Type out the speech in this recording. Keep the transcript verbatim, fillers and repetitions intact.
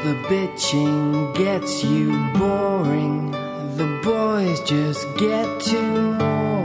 the bitching gets you boring, the boys just get to know